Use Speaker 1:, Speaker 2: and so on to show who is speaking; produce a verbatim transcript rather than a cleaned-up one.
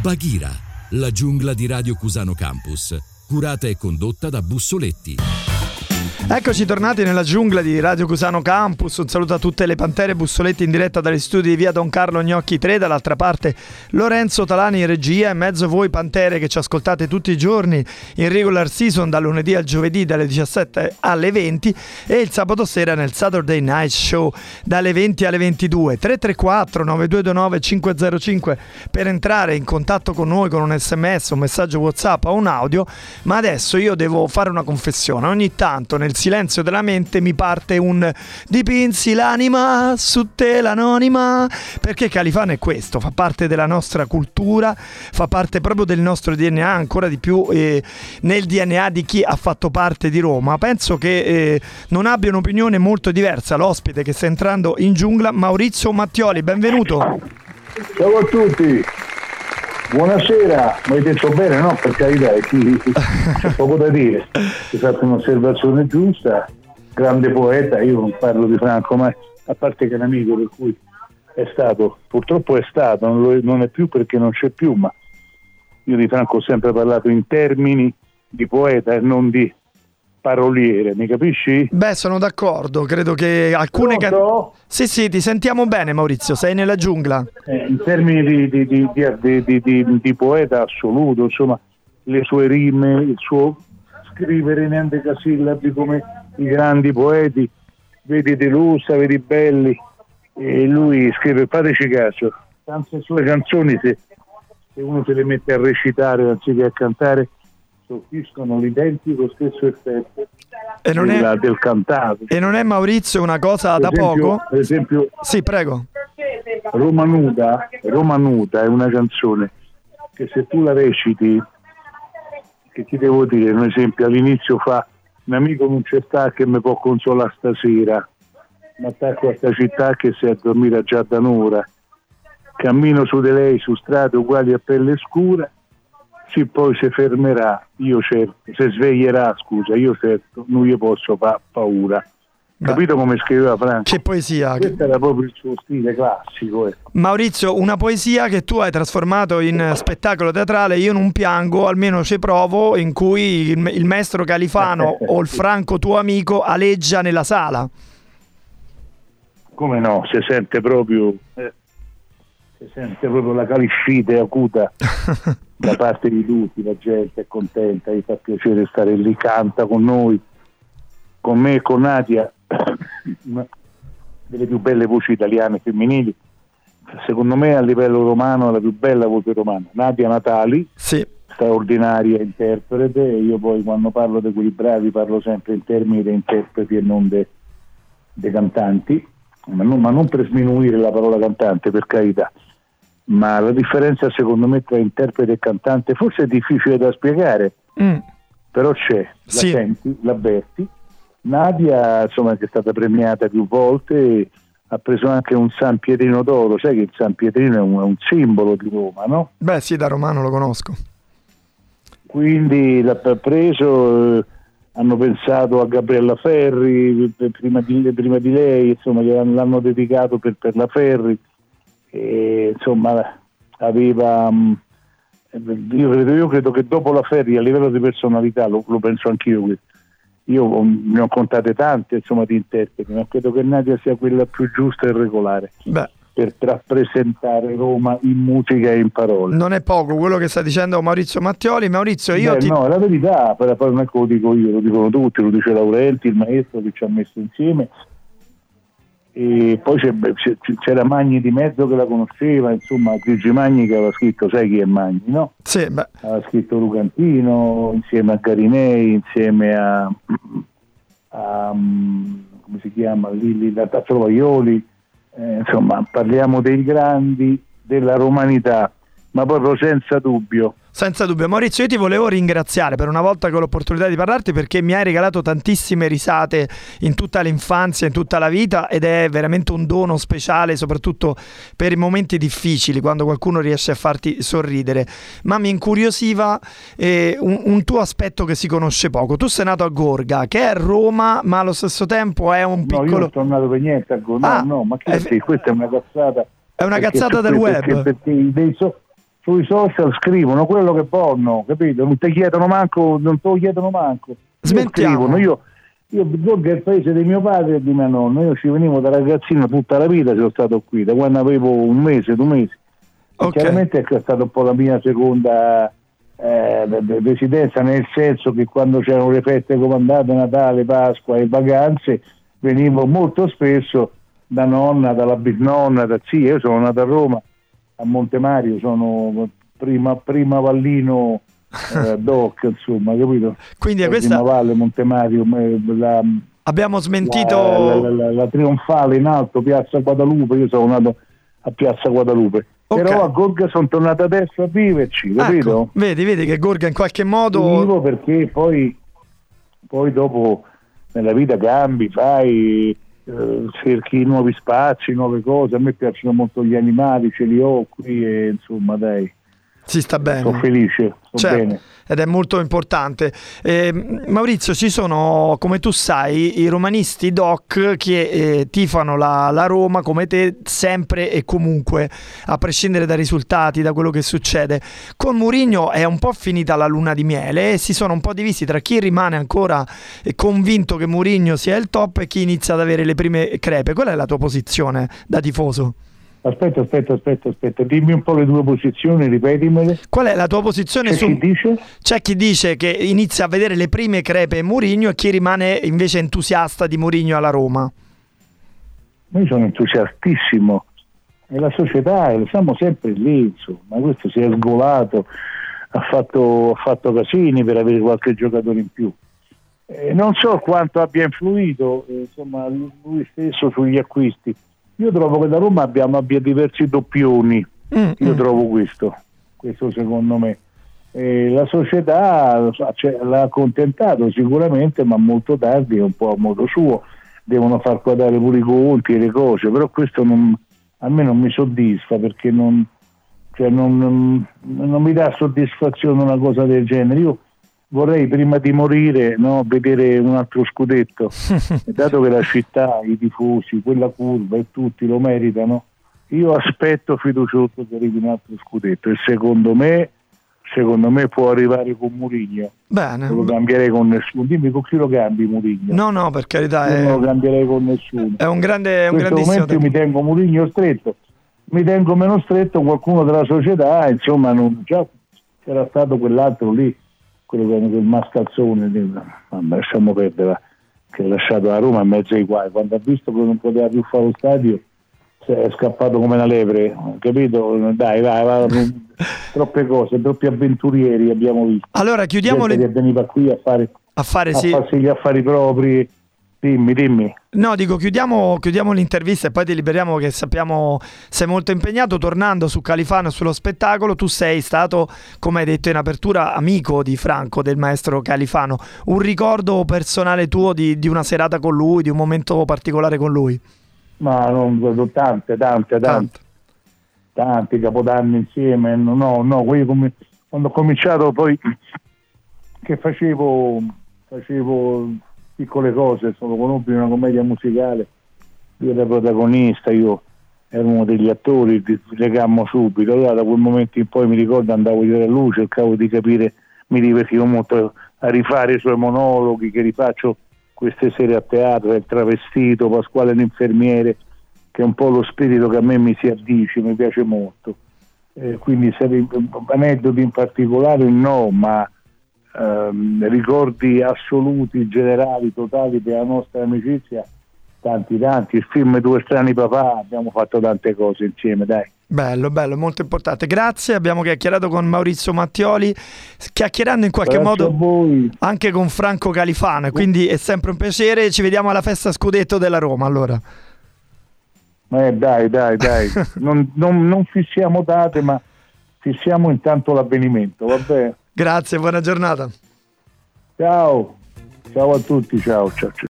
Speaker 1: Bagheera, la giungla di Radio Cusano Campus, curata e condotta da Bussoletti.
Speaker 2: Eccoci tornati nella giungla di Radio Cusano Campus. Un saluto a tutte le pantere. Bussoletti in diretta dagli studi di via Don Carlo Gnocchi tre, dall'altra parte Lorenzo Talani in regia, in mezzo voi pantere che ci ascoltate tutti i giorni in regular season dal lunedì al giovedì dalle diciassette alle venti e il sabato sera nel Saturday Night Show dalle venti alle ventidue. Tre tre quattro nove due due nove cinque zero cinque per entrare in contatto con noi con un sms, un messaggio WhatsApp o un audio. Ma adesso io devo fare una confessione. Ogni tanto nel silenzio della mente mi parte un dipinsi l'anima su te l'anonima, perché Califano è questo, fa parte della nostra cultura, fa parte proprio del nostro D N A, ancora di più eh, nel D N A di chi ha fatto parte di Roma. Penso che eh, non abbia un'opinione molto diversa l'ospite che sta entrando in giungla, Maurizio Mattioli, benvenuto.
Speaker 3: Ciao a tutti. Buonasera, mi hai detto bene, no? Per carità, c'è poco da dire. Hai fatto un'osservazione giusta, grande poeta. Io non parlo di Franco, ma a parte che è un amico, per cui è stato, purtroppo è stato, non, lo è, non è più perché non c'è più, ma io di Franco ho sempre parlato in termini di poeta e non di paroliere, mi capisci?
Speaker 2: Beh, sono d'accordo, credo che alcune can... Sì, sì, ti sentiamo bene Maurizio, sei nella giungla.
Speaker 3: Eh, in termini di, di, di, di, di, di, di poeta assoluto, insomma, le sue rime, il suo scrivere in endecasillabi come i grandi poeti, vedi De Lussa, vedi Belli, e lui scrive, fateci caso, tante sue canzoni, se, se uno se le mette a recitare anziché a cantare, sortiscono l'identico stesso effetto
Speaker 2: e non
Speaker 3: della,
Speaker 2: è,
Speaker 3: del cantato.
Speaker 2: E non è, Maurizio, una cosa da
Speaker 3: esempio,
Speaker 2: poco?
Speaker 3: Per esempio,
Speaker 2: sì, prego.
Speaker 3: Roma Nuda, Roma Nuda è una canzone che se tu la reciti, che ti devo dire, un esempio, all'inizio fa un amico non c'è sta che mi può consolare stasera, mi attacco a sta città che si è a dormire già da un'ora, cammino su di lei su strade uguali a pelle scura. Sì, poi si fermerà, io certo, si sveglierà, scusa, io certo, non gli posso fa paura. Beh, capito come scriveva Franco?
Speaker 2: Che poesia!
Speaker 3: Questo era proprio il suo stile classico. Eh.
Speaker 2: Maurizio, una poesia che tu hai trasformato in spettacolo teatrale, Io non piango, almeno ci provo, in cui il, il maestro Califano o il Franco tuo amico aleggia nella sala.
Speaker 3: Come no, si sente proprio... Eh. Si sente proprio la califite acuta da parte di tutti, la gente è contenta, gli fa piacere stare lì, canta con noi, con me e con Nadia, una delle più belle voci italiane femminili, secondo me a livello romano la più bella voce romana, Nadia Natali,
Speaker 2: sì,
Speaker 3: straordinaria interprete, e io poi quando parlo di quelli bravi parlo sempre in termini di interpreti e non dei cantanti, ma non, ma non per sminuire la parola cantante, per carità. Ma la differenza secondo me tra interprete e cantante forse è difficile da spiegare, mm. però c'è, la
Speaker 2: sì.
Speaker 3: senti, l'avverti. Nadia, insomma, che è stata premiata più volte, ha preso anche un San Pietrino d'oro, sai che il San Pietrino è un, è un simbolo di Roma, no?
Speaker 2: Beh sì, da romano lo conosco.
Speaker 3: Quindi l'ha preso, eh, hanno pensato a Gabriella Ferri prima di, prima di lei, insomma l'hanno dedicato per, per la Ferri. E, insomma aveva io credo, io credo che dopo la Ferri a livello di personalità lo, lo penso anch'io, io ne ho contate tante insomma di interpreti, ma credo che Nadia sia quella più giusta e regolare. Beh, per rappresentare Roma in musica e in parole.
Speaker 2: Non è poco quello che sta dicendo Maurizio Mattioli. Maurizio, io
Speaker 3: Beh,
Speaker 2: ti...
Speaker 3: no, è la verità, per, per non è che lo dico io, lo dicono tutti, lo dice Laurenti, il maestro che ci ha messo insieme. E poi c'è, c'era Magni di mezzo che la conosceva, insomma Gigi Magni che aveva scritto, sai chi è Magni, no?
Speaker 2: Sì, beh.
Speaker 3: Aveva scritto Lucantino insieme a Garinei, insieme a, a come si chiama lì, da Trovaioli, eh, insomma parliamo dei grandi della romanità, ma proprio senza dubbio.
Speaker 2: Senza dubbio. Maurizio, io ti volevo ringraziare per una volta che ho l'opportunità di parlarti, perché mi hai regalato tantissime risate in tutta l'infanzia, in tutta la vita, ed è veramente un dono speciale, soprattutto per i momenti difficili, quando qualcuno riesce a farti sorridere. Ma mi incuriosiva eh, un, un tuo aspetto che si conosce poco. Tu sei nato a Gorga, che è Roma, ma allo stesso tempo è un piccolo...
Speaker 3: No, io non sono nato per niente a Gorga,
Speaker 2: ah,
Speaker 3: no, no, ma che
Speaker 2: è...
Speaker 3: sì, questa è una cazzata.
Speaker 2: È una
Speaker 3: perché,
Speaker 2: cazzata del
Speaker 3: perché,
Speaker 2: web.
Speaker 3: Perché, perché dei so... sui social scrivono quello che vogliono, capito? Non ti chiedono manco, non te lo chiedono manco.
Speaker 2: Smettiamo.
Speaker 3: Io, io Gorga è il paese di mio padre e di mia nonna, io ci venivo da ragazzino tutta la vita, sono stato qui, da quando avevo un mese, due mesi. Okay. Chiaramente è stata un po' la mia seconda eh, residenza, nel senso che quando c'erano le feste comandate, Natale, Pasqua e vacanze, venivo molto spesso da nonna, dalla bisnonna, da zia. Io sono nato a Roma, a Montemario, sono prima, prima Vallino eh, Doc, insomma, capito?
Speaker 2: Quindi
Speaker 3: la
Speaker 2: questa...
Speaker 3: prima Valle, Montemario, la,
Speaker 2: abbiamo smentito
Speaker 3: la, la, la, la Trionfale in alto, Piazza Guadalupe. Io sono nato a Piazza Guadalupe. Okay. Però a Gorga sono tornato adesso a viverci, capito?
Speaker 2: Ecco, vedi, vedi che Gorga in qualche modo...
Speaker 3: Vivo perché poi, poi dopo nella vita cambi, fai... Uh, cerchi nuovi spazi, nuove cose. A me piacciono molto gli animali, ce li ho qui e insomma dai,
Speaker 2: si sta bene,
Speaker 3: sono felice, sto
Speaker 2: certo,
Speaker 3: bene.
Speaker 2: Ed è molto importante. eh, Maurizio, ci sono, come tu sai, i romanisti doc che eh, tifano la, la Roma come te sempre e comunque, a prescindere dai risultati, da quello che succede. Con Mourinho è un po' finita la luna di miele e si sono un po' divisi tra chi rimane ancora convinto che Mourinho sia il top e chi inizia ad avere le prime crepe. Qual è la tua posizione da tifoso?
Speaker 3: Aspetta, aspetta, aspetta, aspetta, dimmi un po' le due posizioni, ripetimele.
Speaker 2: Qual è la tua posizione?
Speaker 3: C'è
Speaker 2: su...
Speaker 3: chi dice?
Speaker 2: C'è chi dice che inizia a vedere le prime crepe in Mourinho e chi rimane invece entusiasta di Mourinho alla Roma.
Speaker 3: Io sono entusiastissimo, e la società, lo siamo sempre lì, insomma, questo si è sgolato, ha fatto, ha fatto casini per avere qualche giocatore in più. Eh, non so quanto abbia influito, eh, insomma, lui stesso sugli acquisti. Io trovo che da Roma abbiamo, abbia diversi doppioni, mm, io mm. trovo questo, questo secondo me. E la società cioè, l'ha accontentato sicuramente, ma molto tardi, un po' a modo suo, devono far quadrare pure i conti e le cose, però questo non, a me non mi soddisfa, perché non, cioè non, non, non mi dà soddisfazione una cosa del genere. Io vorrei prima di morire, no, vedere un altro scudetto, e dato che la città, i tifosi, quella curva e tutti lo meritano, io aspetto fiducioso che arrivi un altro scudetto, e secondo me secondo me può arrivare con Mourinho.
Speaker 2: Bene.
Speaker 3: Non lo cambierei con nessuno. Dimmi con chi lo cambi Mourinho?
Speaker 2: No, no, per carità.
Speaker 3: Io
Speaker 2: è...
Speaker 3: non lo cambierei con nessuno.
Speaker 2: È un grande, è un
Speaker 3: in questo momento io mi tengo Mourinho stretto, mi tengo meno stretto qualcuno della società, insomma, non, già c'era stato quell'altro lì, quello che quel mascalzone, vabbè, lasciamo perdere, che ha lasciato la Roma in mezzo ai guai, quando ha visto che non poteva più fare lo stadio è scappato come una lepre, capito? Dai, vai, vai, troppe cose, troppi avventurieri abbiamo visto.
Speaker 2: Allora chiudiamo
Speaker 3: le... che veniva qui a fare
Speaker 2: a fare
Speaker 3: a
Speaker 2: sì.
Speaker 3: farsi gli affari propri. Dimmi, dimmi.
Speaker 2: No, dico, chiudiamo, chiudiamo l'intervista e poi ti liberiamo, che sappiamo sei molto impegnato. Tornando su Califano e sullo spettacolo, tu sei stato, come hai detto in apertura, amico di Franco, del maestro Califano. Un ricordo personale tuo di, di una serata con lui, di un momento particolare con lui?
Speaker 3: Ma non tante, tante, tante. Tanti capodanni insieme. No, no, quando ho cominciato poi che facevo facevo piccole cose, sono conobbi una commedia musicale, io ero protagonista, io ero uno degli attori, legammo subito. Allora da quel momento in poi mi ricordo andavo dietro a lui, cercavo di capire, mi divertivo molto a rifare i suoi monologhi che rifaccio queste sere a teatro, il travestito, Pasquale l'infermiere, che è un po' lo spirito che a me mi si addice, mi piace molto. Eh, quindi aneddoti in particolare no, ma ehm, ricordi assoluti, generali, totali della nostra amicizia, tanti tanti. Il film Due strani papà, abbiamo fatto tante cose insieme, dai. Bello, bello, molto importante. Grazie, abbiamo chiacchierato con Maurizio Mattioli, chiacchierando in qualche Grazie modo anche con Franco Califano, quindi è sempre un piacere. Ci vediamo alla festa scudetto della Roma, allora. Eh, dai, dai, dai, non, non, non fissiamo date, ma fissiamo intanto l'avvenimento, vabbè. Grazie, buona giornata. Ciao, ciao a tutti, ciao, ciao, ciao.